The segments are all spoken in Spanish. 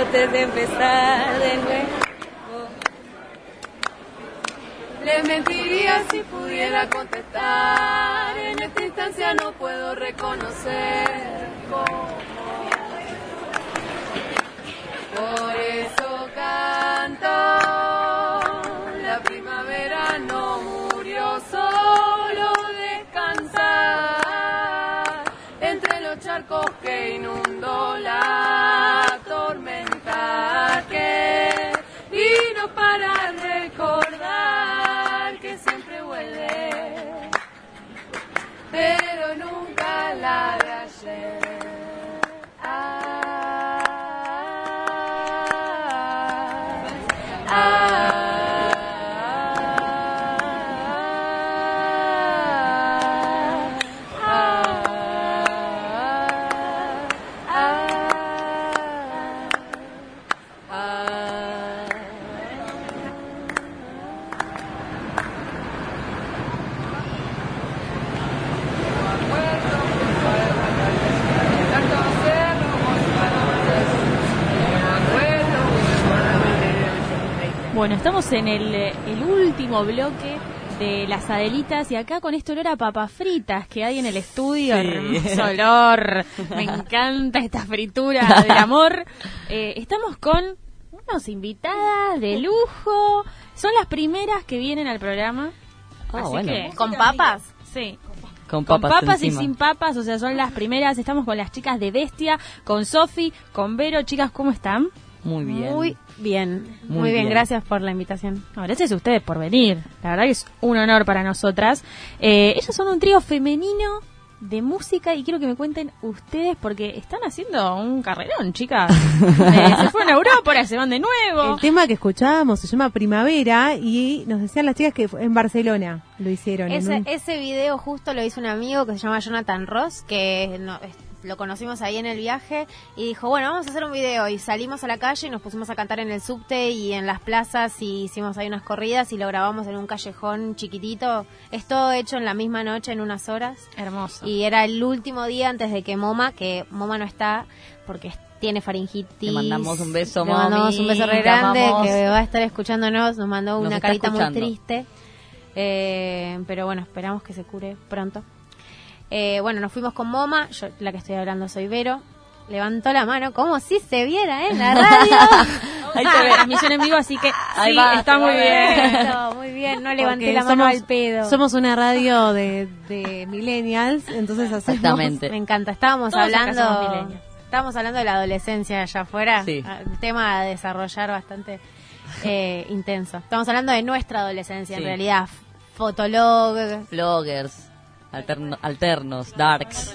antes de empezar de nuevo. Le mentiría si pudiera contestar. En esta instancia no puedo reconocer cómo. Por eso canto. La primavera no murió, solo descansar entre los charcos que inundó la tormenta que vino para recordar que siempre vuelve, pero nunca la de ayer. Bueno, estamos en el último bloque de las Adelitas y acá con este olor a papas fritas que hay en el estudio, Sí. hermoso olor, me encanta esta fritura del amor. Estamos con unas invitadas de lujo, son las primeras que vienen al programa, así bueno. que ¿Con papas? sí. Con Con papas y encima. sin papas, o sea, son las primeras. Estamos con las chicas de Bestia, con Sofi, con Vero. Chicas, ¿cómo están? Muy bien. Muy bien. Muy Muy bien, bien. gracias por la invitación. No, gracias a ustedes por venir. La verdad que es un honor para nosotras. Ellas son un trío femenino de música y quiero que me cuenten ustedes porque están haciendo un carrerón, chicas. Se fueron a Europa, ahora se van de nuevo. El tema que escuchábamos se llama Primavera y nos decían las chicas que en Barcelona lo hicieron. Ese video justo lo hizo un amigo que se llama Jonathan Ross, que lo conocimos ahí en el viaje y dijo, bueno, vamos a hacer un video, y salimos a la calle y nos pusimos a cantar en el subte y en las plazas y hicimos ahí unas corridas y lo grabamos en un callejón chiquitito. Es todo hecho en la misma noche, en unas horas. Hermoso. Y era el último día antes de que Moma no está porque tiene faringitis. Le mandamos un beso, Le mandamos mami, un beso re te grande, amamos. que va a estar escuchándonos. Nos mandó Nos una está carita escuchando. muy triste. Pero bueno, esperamos que se cure pronto. Bueno, nos fuimos con Moma. Yo, la que estoy hablando, soy Vero. Levantó la mano como si se viera en la radio. Ahí se ve, transmisión en vivo, así que Ahí sí, va, está muy bien. Perfecto, muy bien, no levanté Porque la mano al pedo. Somos una radio de millennials, entonces hacemos... Exactamente. Me encanta. Estábamos Todos acá somos hablando millennials. Estábamos hablando de la adolescencia allá afuera. Sí. Un tema a desarrollar bastante intenso. Estamos hablando de nuestra adolescencia, Sí. en realidad. Fotolog. Vloggers, alternos, darks.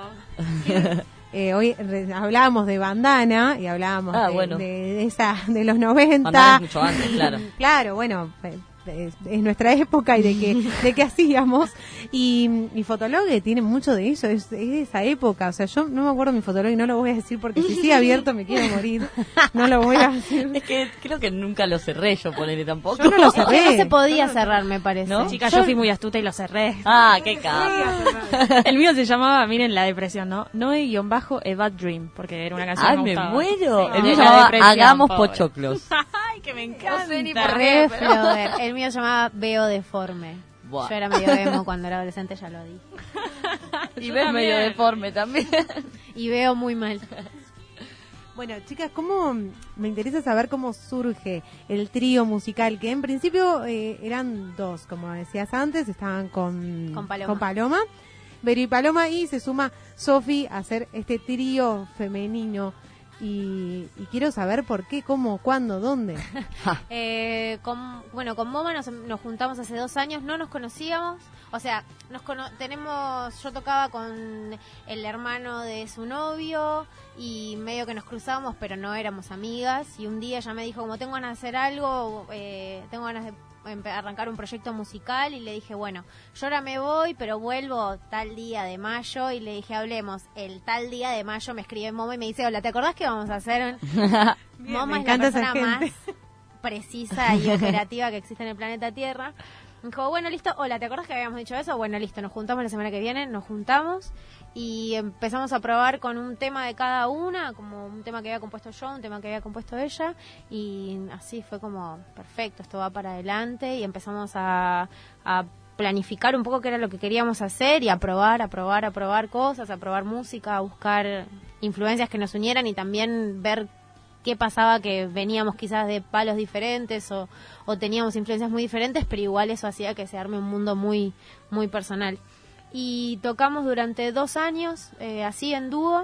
Hoy hablábamos de Bandana y hablábamos bueno. de los 90. Bandana es mucho antes, claro. Claro, bueno, es nuestra época y de qué hacíamos. Y Fotolog tiene mucho de eso, es de esa época. O sea, yo no me acuerdo de mi Fotolog y no lo voy a decir porque si sigue abierto me quiero morir. No lo voy a decir. Es que creo que nunca lo cerré yo, ponele tampoco. Yo no lo Es que cerré. no se podía cerrar, me parece. ¿No? Chicas, yo fui muy astuta y lo cerré. Ah, qué capo. El mío se llamaba, miren la depresión, ¿no? Noe-A Bad Dream, porque era una canción Ay, que me gustaba. muero. Sí. El mío La llamaba depresión, Hagamos pobre. Pochoclos. Ay, que me encanta. Re Flower. El mío se llamaba Veo Deforme. Buah. Yo era medio emo cuando era adolescente, ya lo dije. Y Yo ves también. medio deforme también. Y veo muy mal. Bueno, chicas, me interesa saber cómo surge el trío musical, que en principio eran dos, como decías antes, estaban con Paloma. Vero y Paloma, y se suma Sofi a hacer este trío femenino. Y quiero saber por qué, cómo, cuándo, dónde. Con Moma nos juntamos hace 2 años, no nos conocíamos, o sea, yo tocaba con el hermano de su novio y medio que nos cruzábamos, pero no éramos amigas, y un día ella me dijo, como tengo ganas de hacer algo, tengo ganas de arrancar un proyecto musical, y le dije, bueno, yo ahora me voy, pero vuelvo tal día de mayo, y le dije, hablemos. El tal día de mayo me escribe Moma y me dice, hola, ¿te acordás que vamos a hacer? Moma me es la encanta esa persona más gente. precisa y operativa que existe en el planeta Tierra. Me dijo, bueno, listo, hola, ¿te acordás que habíamos dicho eso? Bueno, listo, nos juntamos la semana que viene, nos juntamos y empezamos a probar con un tema de cada una, como un tema que había compuesto yo, un tema que había compuesto ella, y así fue como, perfecto, esto va para adelante, y empezamos a planificar un poco qué era lo que queríamos hacer y a probar cosas, a probar música, a buscar influencias que nos unieran y también ver qué pasaba, que veníamos quizás de palos diferentes o teníamos influencias muy diferentes, pero igual eso hacía que se arme un mundo muy, muy personal. Y tocamos durante 2 años, así en dúo,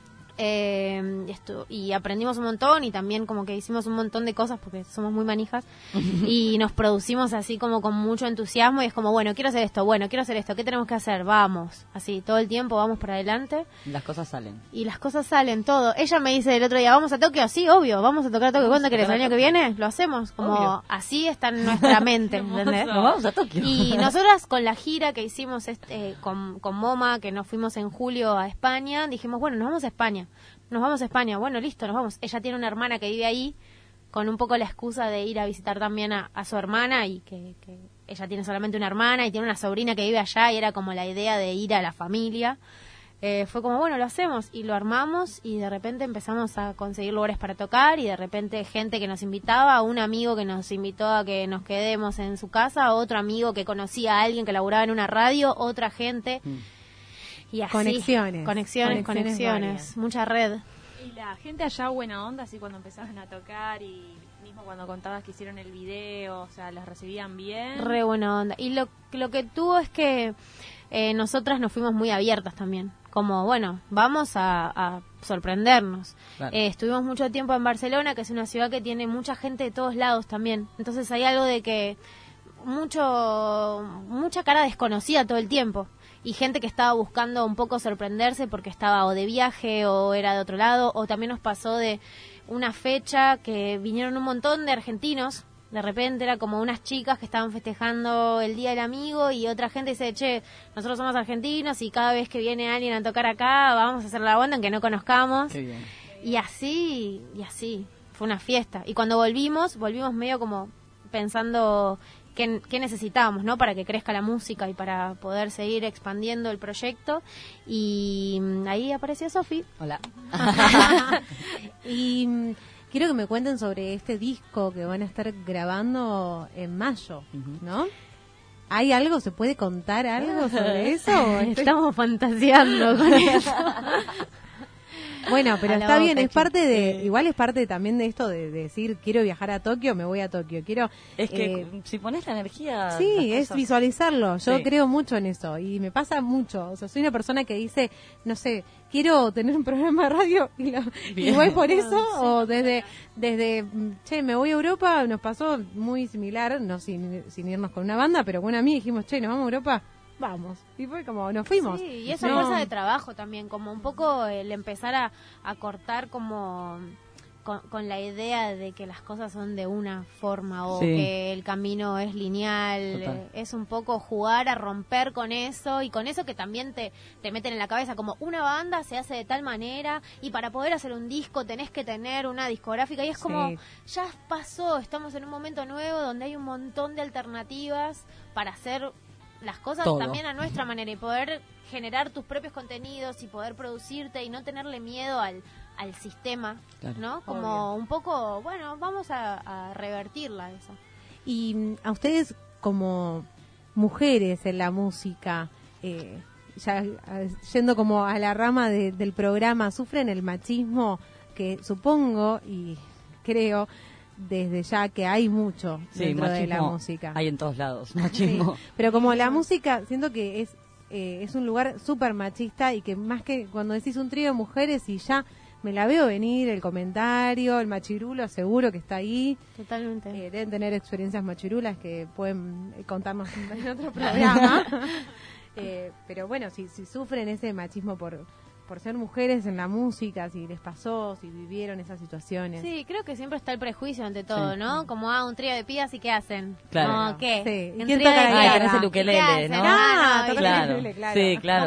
y aprendimos un montón y también como que hicimos un montón de cosas porque somos muy manijas y nos producimos así como con mucho entusiasmo y es como, bueno, quiero hacer esto, ¿qué tenemos que hacer? Vamos, así, todo el tiempo vamos para adelante. Las cosas salen. Y las cosas salen, todo. Ella me dice el otro día, ¿vamos a Tokio? Sí, obvio, vamos a tocar a Tokio. ¿Cuándo querés? ¿El año que viene? Lo hacemos. Como Obvio. así está en nuestra mente, ¿entendés? Nos vamos a Tokio. Y nosotras con la gira que hicimos con Moma, que nos fuimos en julio a España, dijimos, bueno, nos vamos a España. Bueno, listo, nos vamos. Ella tiene una hermana que vive ahí, con un poco la excusa de ir a visitar también a su hermana y que ella tiene solamente una hermana y tiene una sobrina que vive allá y era como la idea de ir a la familia. Fue como, bueno, lo hacemos y lo armamos y de repente empezamos a conseguir lugares para tocar y de repente gente que nos invitaba, un amigo que nos invitó a que nos quedemos en su casa, otro amigo que conocía a alguien que laburaba en una radio, otra gente y así. Conexiones, varias. mucha red. Y la gente allá buena onda, así cuando empezaron a tocar y mismo cuando contabas que hicieron el video, o sea, los recibían bien. Re buena onda. Y lo que tuvo es que nosotras nos fuimos muy abiertas también. Como, bueno, vamos a sorprendernos. Claro. Estuvimos mucho tiempo en Barcelona, que es una ciudad que tiene mucha gente de todos lados también. Entonces hay algo de que mucha cara desconocida todo el tiempo. Y gente que estaba buscando un poco sorprenderse porque estaba o de viaje o era de otro lado. O también nos pasó de una fecha que vinieron un montón de argentinos. De repente era como unas chicas que estaban festejando el Día del Amigo y otra gente dice, che, nosotros somos argentinos y cada vez que viene alguien a tocar acá vamos a hacer la banda aunque no conozcamos. Qué bien. Y así, fue una fiesta. Y cuando volvimos medio como pensando qué necesitábamos, ¿no? Para que crezca la música y para poder seguir expandiendo el proyecto. Y ahí apareció Sofi. Hola. Y quiero que me cuenten sobre este disco que van a estar grabando en mayo, ¿no? ¿Hay algo? ¿Se puede contar algo sobre eso? Estamos fantaseando con eso. Bueno, pero A la está bien, boca, es parte igual es parte también de esto de decir, quiero viajar a Tokio, me voy a Tokio, quiero... Es que si pones la energía... Sí, las es cosas- visualizarlo, yo Sí. creo mucho en eso y me pasa mucho, o sea, soy una persona que dice, no sé, quiero tener un programa de radio y Bien. voy por eso, o desde, che, me voy a Europa, nos pasó muy similar, no sin irnos con una banda, pero con una amiga dijimos, che, ¿nos vamos a Europa? Vamos. Y fue como, nos fuimos. Sí, y esa No. fuerza de trabajo también, como un poco el empezar a cortar como con la idea de que las cosas son de una forma o Sí. que el camino es lineal. Total. Es un poco jugar a romper con eso y con eso que también te meten en la cabeza, como una banda se hace de tal manera y para poder hacer un disco tenés que tener una discográfica y es como, Sí. ya pasó, estamos en un momento nuevo donde hay un montón de alternativas para hacer las cosas Todo. también a nuestra manera y poder generar tus propios contenidos y poder producirte y no tenerle miedo al sistema, Claro. ¿no? Como un poco, bueno, vamos a revertirla eso. Y a ustedes como mujeres en la música, ya yendo como a la rama del programa, ¿sufren el machismo que supongo y creo desde ya que hay mucho Sí, dentro de la machismo música? hay en todos lados, Sí, machismo. pero como la música, siento que es un lugar súper machista y que más que cuando decís un trío de mujeres y ya me la veo venir, el comentario, el machirulo, seguro que está ahí. Totalmente. Deben tener experiencias machirulas que pueden contarnos en otro programa. Pero bueno, si sufren ese machismo por ser mujeres en la música, si les pasó, si vivieron esas situaciones. Sí, creo que siempre está el prejuicio ante todo, Sí. ¿no? Como, un trío de pías y ¿qué hacen? Claro. No, ¿qué? Sí. ¿Y Un quién trío toca de la Ah, guitarra? tenés el ¿Qué ukelele, hacen? ¿no? Ah, toca ¿viste? el Claro. ukelele, claro. Sí, claro.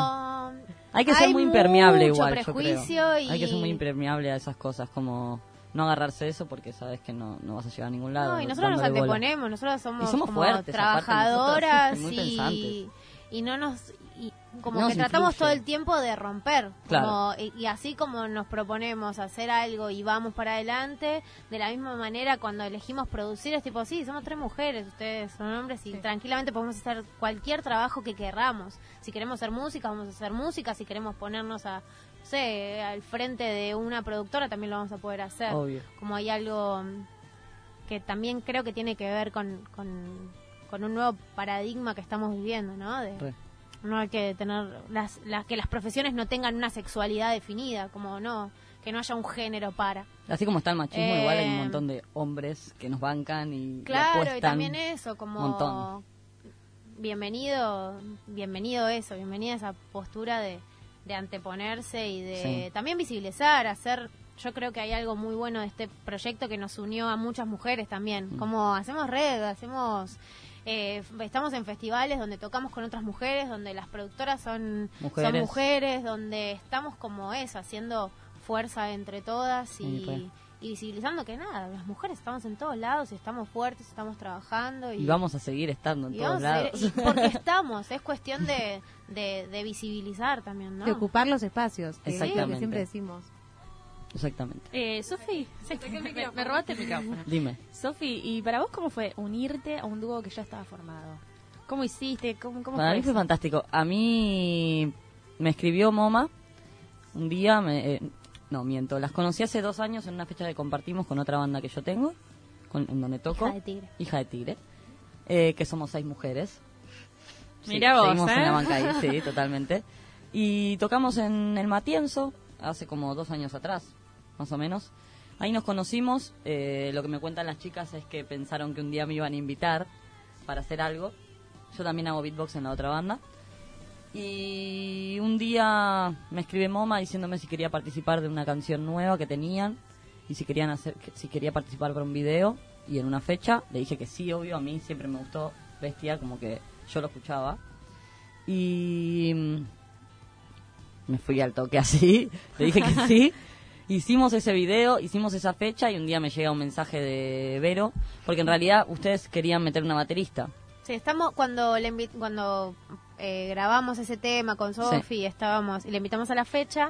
Como Hay que ser muy impermeable mucho igual, yo prejuicio creo. y Hay que ser muy impermeable a esas cosas, como no agarrarse eso porque sabes que no vas a llegar a ningún lado. No, y nosotros nos dándole bola. anteponemos, nosotros somos, Y somos como fuertes, aparte, trabajadoras nosotras, muy pensantes. y no nos... Y como No que nos tratamos influye. todo el tiempo de romper. Claro. Como, y así como nos proponemos hacer algo y vamos para adelante, de la misma manera cuando elegimos producir es tipo, sí, somos 3 mujeres, ustedes son hombres y tranquilamente podemos hacer cualquier trabajo que querramos. Si queremos hacer música, vamos a hacer música. Si queremos ponernos a, no sé, al frente de una productora, también lo vamos a poder hacer. Obvio. Como hay algo que también creo que tiene que ver con un nuevo paradigma que estamos viviendo, ¿no? Re. No hay que tener que las profesiones no tengan una sexualidad definida, como no, que no haya un género para. Así como está el machismo, igual hay un montón de hombres que nos bancan y Claro, apuestan. y también eso, como montón. bienvenido bienvenida esa postura de anteponerse y de Sí. también visibilizar, hacer. Yo creo que hay algo muy bueno de este proyecto que nos unió a muchas mujeres también. Como hacemos estamos en festivales donde tocamos con otras mujeres, donde las productoras son mujeres, donde estamos como eso, haciendo fuerza entre todas y visibilizando que nada, las mujeres estamos en todos lados y estamos fuertes, estamos trabajando. Y vamos a seguir estando en y todos vamos a lados. seguir- y porque estamos, es cuestión de visibilizar también, ¿no? De ocupar los espacios, que es lo que Exactamente. siempre decimos. Exactamente. Sofi, me robaste el micrófono. Dime. Sofi, ¿y para vos cómo fue unirte a un dúo que ya estaba formado? ¿Cómo hiciste? ¿Cómo Para fue mí fue eso? fantástico. A mí me escribió Moma un día, no miento, las conocí hace 2 años en una fecha que compartimos con otra banda que yo tengo, en donde toco. Hija de Tigre. Que somos 6 mujeres. Mirá vos, seguimos ¿eh? en la banca ahí, sí, totalmente. Y tocamos en el Matienzo hace como 2 años atrás, más o menos. Ahí nos conocimos. Lo que me cuentan las chicas es que pensaron que un día me iban a invitar para hacer algo. Yo también hago beatbox en la otra banda. Y un día me escribe Moma diciéndome si quería participar de una canción nueva que tenían y si quería participar para un video y en una fecha. Le dije que sí, obvio, a mí siempre me gustó Bestia, como que yo lo escuchaba. Y me fui al toque así, le dije que sí. Hicimos ese video, hicimos esa fecha y un día me llega un mensaje de Vero, porque en realidad ustedes querían meter una baterista. Sí, estamos cuando grabamos ese tema con Sofi, y le invitamos a la fecha.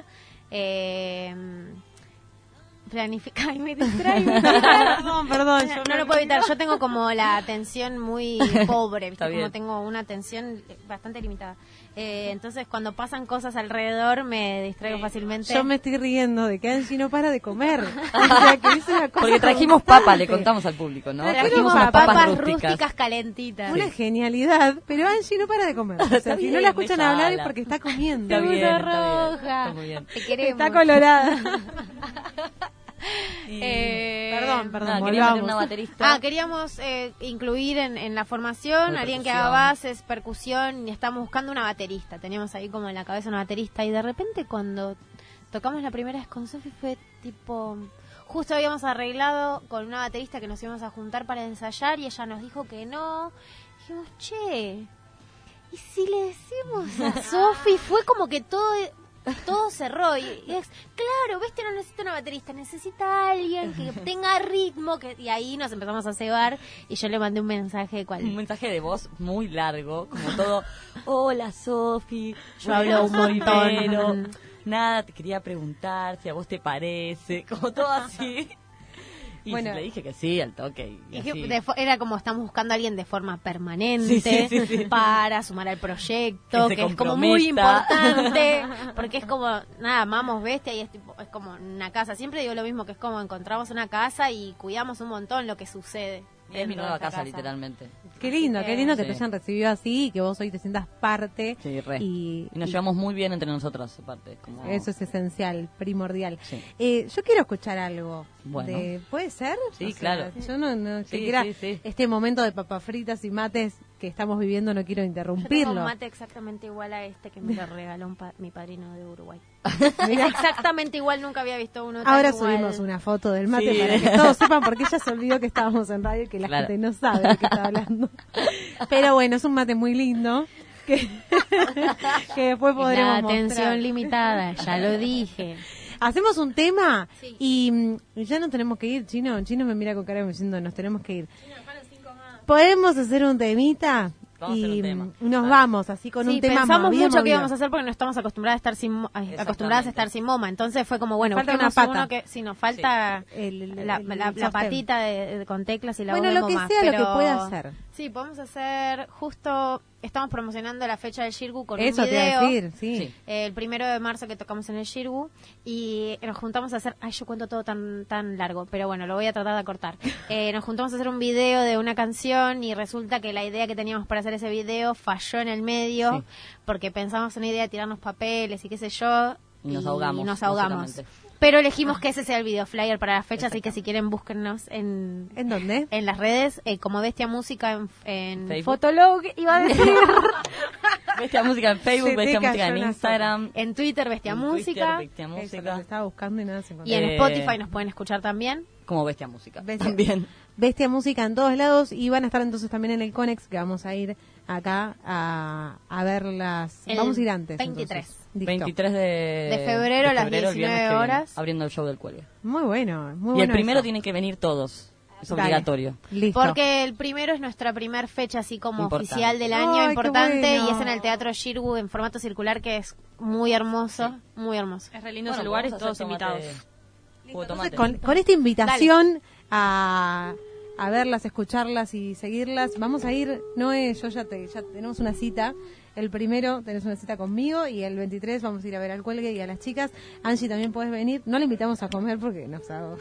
Ay, me distraigo. Perdón. No lo puedo evitar. Yo tengo como la atención muy pobre, ¿viste? Está bien. Como tengo una atención bastante limitada. Entonces, cuando pasan cosas alrededor, me distraigo fácilmente. Yo me estoy riendo de que Angie no para de comer. O sea, que es una cosa Porque trajimos constante. papas, le contamos al público, ¿no? Trajimos unas papas rústicas calentitas. Una genialidad, pero Angie no para de comer. O sea, Está si bien, no la escuchan déjala. hablar es porque está comiendo. Está bien, Puta está bien, roja. está muy bien. Te queremos. Está colorada. Y- Perdón, Nada, quería volvamos. meter una baterista. Queríamos incluir en la formación Una alguien que percusión. haga bases, percusión, y estamos buscando una baterista. Teníamos ahí como en la cabeza una baterista, y de repente cuando tocamos la primera vez con Sofi fue tipo... Justo habíamos arreglado con una baterista que nos íbamos a juntar para ensayar y ella nos dijo que no. Dijimos, che, ¿y si le decimos a Sofi? Fue como que todo cerró y es, claro, Bestia no necesita una baterista, necesita a alguien que tenga ritmo, y ahí nos empezamos a cebar y yo le mandé un mensaje Un mensaje de voz muy largo, como todo, hola Sofi, Yo hablo un soy montón. Vero, nada, te quería preguntar si a vos te parece, como todo así. Y Bueno. le dije que sí, al toque. Y Dije, así. era como estamos buscando a alguien de forma permanente Sí. para sumar al proyecto, Que se que es como muy comprometa. importante, porque es como, nada, amamos Bestia y es como una casa. Siempre digo lo mismo, que es como encontramos una casa y cuidamos un montón lo que sucede. Y es mi dentro de nueva esta casa, literalmente. Qué lindo que Sí. te hayan recibido así y que vos hoy te sientas parte. Sí, re. Y Y nos llevamos muy bien entre nosotras, aparte. Como... eso es esencial, primordial. Sí. Yo quiero escuchar algo. Bueno. ¿Puede ser? Sí, O sea, claro. Yo no Sí, quiera sí. este momento de papas fritas y mates que estamos viviendo, no quiero Yo tengo interrumpirlo. un mate exactamente igual a este que me lo regaló mi padrino de Uruguay. Es exactamente igual, nunca había visto uno tan Ahora igual. subimos una foto del mate Sí. para que todos sepan, porque ella se olvidó que estábamos en radio y que la Claro. gente no sabe de qué está hablando. Pero bueno, es un mate muy lindo que, que después podremos La atención mostrar. limitada, ya lo dije. Hacemos un tema Sí. y ya nos tenemos que ir. Chino me mira con cara como diciendo, nos tenemos que ir. ¿Podemos hacer un temita? Vamos a hacer un tema. Nos Dale. vamos así con Sí, un tema pensamos bien mucho que movido. íbamos a hacer porque no estamos acostumbradas a estar sin acostumbradas a estar sin Moma. Entonces fue como, bueno, Falta busquemos una pata. uno que si nos falta la sostén. patita con teclas y la voz Bueno, de lo que Moma, sea, lo pero- que pueda hacer. Sí, podemos hacer justo, estamos promocionando la fecha del Shirgu con Eso un te iba video. a decir, sí. Sí. El 1 de marzo que tocamos en el Shirgu y nos juntamos a hacer, yo cuento todo tan largo, pero bueno, lo voy a tratar de acortar. Nos juntamos a hacer un video de una canción y resulta que la idea que teníamos para hacer ese video falló en el medio Sí. porque pensamos en una idea de tirarnos papeles y qué sé yo. Y nos ahogamos, ahogamos. básicamente. Pero elegimos que ese sea el video flyer para la fecha, así que si quieren búsquennos en dónde? en las redes, como Bestia Música en Facebook. Fotolog, iba a decir. Bestia Música en Facebook, Se te Bestia cayó Música en una Instagram. En Twitter, Bestia en Música. Twitter, Bestia Eso, Música. lo estaba buscando y nada se encontró. Y en Eh, Spotify nos pueden escuchar también. Como Bestia Música. Bestia. También. Bestia Música en todos lados y van a estar entonces también en el Conex, que vamos a ir acá a verlas. El Vamos a ir antes. 23. entonces. Listo. 23 de febrero a las el viernes 19 que viene, horas. abriendo el show del Cuelgue. Muy bueno, muy bueno. Y el primero eso. tienen que venir todos. Es Dale. obligatorio. Listo. Porque el primero es nuestra primer fecha así como Importante. oficial del año, Ay, qué importante, bueno. y es en el Teatro Shirgu en formato circular, que es muy hermoso, muy hermoso. Es re lindo Bueno, ese lugar y podemos todos hacer tomate- invitados. jugo de Entonces, tomate. con esta invitación a verlas, escucharlas y seguirlas, vamos a ir, Noé, ya tenemos una cita. El primero tenés una cita conmigo y el 23 vamos a ir a ver al Cuelgue y a las chicas. Angie, también podés venir. No la invitamos a comer porque nos hago...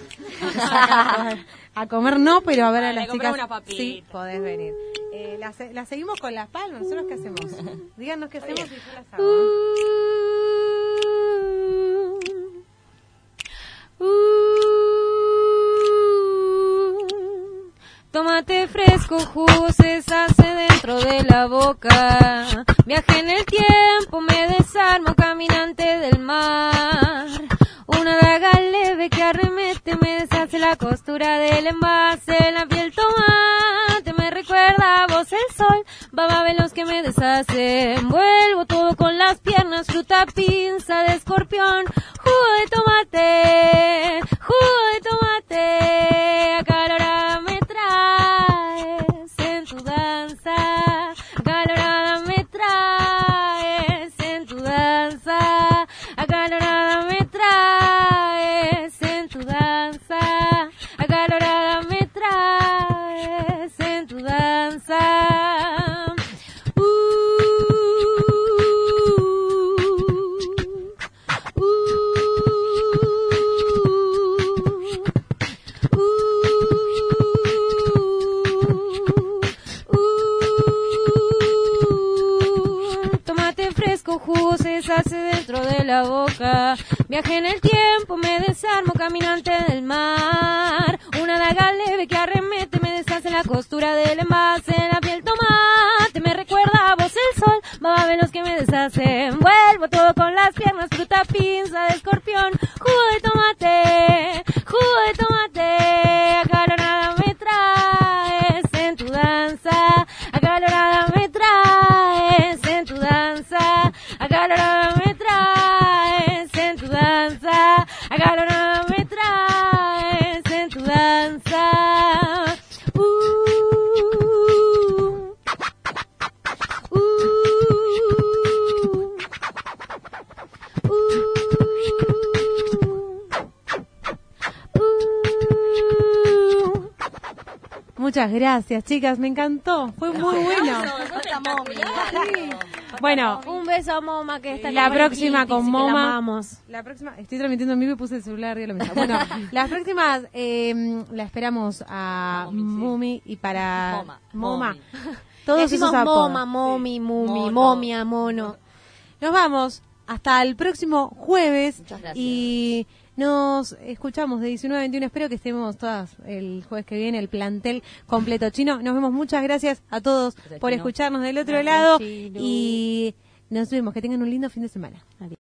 a comer no, pero a ver a Ay, le las compramos chicas una papita. sí podés venir. La seguimos con las palmas. ¿Nosotros qué hacemos? Díganos qué hacemos y yo las hago. Tomate fresco, jugo se deshace dentro de la boca. Viaje en el tiempo, me desarmo, caminante del mar. Una daga leve que arremete, me deshace la costura del envase. La piel tomate, me recuerda a vos el sol. Baba veloz que me deshace. Envuelvo todo con las piernas, fruta pinza de escorpión. Jugo de tomate, acalorada me traes en tu danza, acalorada me traes en tu danza, acalorada me traes en tu danza, acalorada me traes en tu danza. Tomate fresco, jugo se deshace dentro de la boca. Viaje en el tiempo, me desarmo, caminante del mar. Una daga leve que arremete, me deshace la costura del envase. La piel tomate, me recuerda a vos el sol. Baba veloz que me deshace. Envuelvo todo con las piernas, fruta pinza de escorpión. Jugo de tomate, acalorada me traes en tu danza. Acalorada me traes en tu danza. Acalorada me traes en tu danza. Acalorada me traes en tu danza. Muchas gracias, chicas. Me encantó. Fue muy bueno. Bueno, Un beso a Moma, que está en la la próxima con que la Moma. amamos. La próxima, estoy transmitiendo en vivo y puse el celular arriba de la mesa. Bueno, las próximas la esperamos a Momi, sí. Mumi y para Moma. Momi. Todos Decimos esos apodos. Moma, Momi, Mumi, Mono. Momia, Mono. Nos vamos hasta el próximo jueves. Muchas gracias. Y nos escuchamos de 19 a 21. Espero que estemos todas el jueves que viene, el plantel completo. Chino, nos vemos. Muchas gracias a todos Gracias, por Chino. escucharnos del otro Gracias, lado. Chino. Y nos vemos. Que tengan un lindo fin de semana. Adiós.